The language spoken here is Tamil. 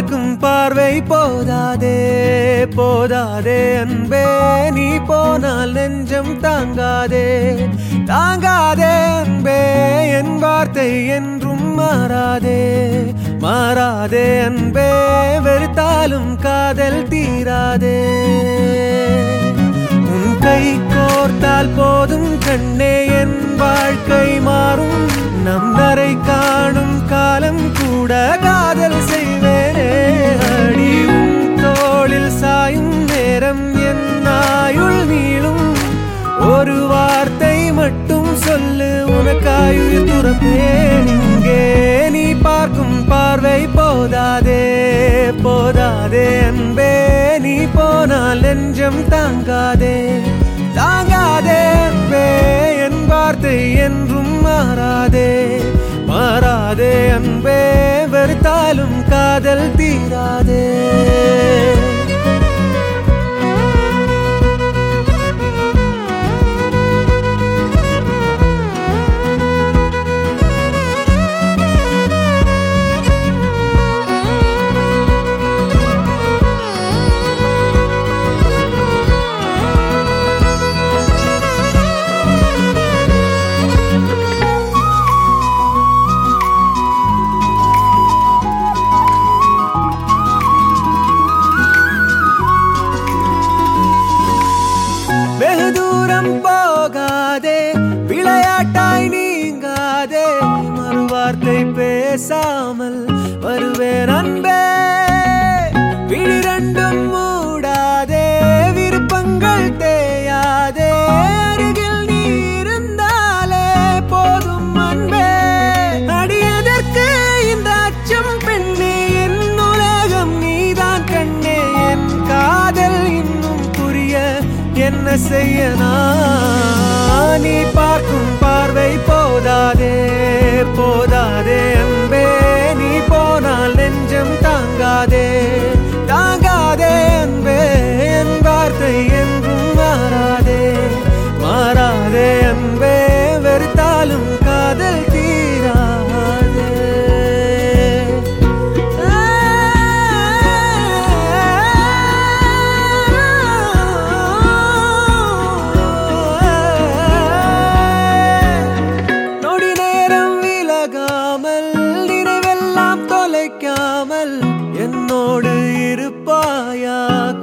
பார்க்கும் பார்வை போதாதே போதாதே அன்பே நீ போனால் நெஞ்சம் தாங்காதே தாங்காதே அன்பே என் வார்த்தை என்றும் மாறாதே மாறாதே அன்பே வெறுத்தாலும் காதல் தீராதே உன் கை கோர்த்தால் போதும் கண்ணே என் வாழ்க்கை மாறும் நம் நரை காணும் காலம் கூட காதல் செய்வேனே அடி உன் தோளில் சாயும் நேரம் என் ஆயுள் நீளும் ஒரு வார்த்தை மட்டும் சொல்லு உனக்காயுயிர் துறப்பேன் இங்கே நீ பார்க்கும் பார்வை போதாதே போதாதே அன்பே நீ போனால் நெஞ்சம் தாங்காதே தாங்காதே அன்பே என் வார்த்தை என்றும் மாறாதே மாறாதே அன்பே வெறுத்தாலும் காதல் தீராதே வெகு தூரம் போகாதே விளையாட்டாய் நீங்காதே மறுவார்த்தை பேசாமல் வருவேன் அன்பே விழிரண்டும் மூடாதே விருப்பங்கள் தேயாதே அருகில் நீ இருந்தாலே போதும் அன்பே அடியதற்கு இந்த அச்சம் பெண்ணே என் உலகம் நீதான் கண்ணே என் காதல் இன்னும் புரிய என்ன செய்ய நீ பார்க்கும் பார்வை போதாதே போதாதே அன்பே நீ போனால் நெஞ்சம் தாங்காதே தாங்காதே அன்பே என் வார்த்தை என்றும் மாறாதே மாறாதே அன்பே வெறுத்தாலும் காதல் தீராதே நினைவெல்லாம் தொலைக்காமல் என்னோடு இருப்பாயா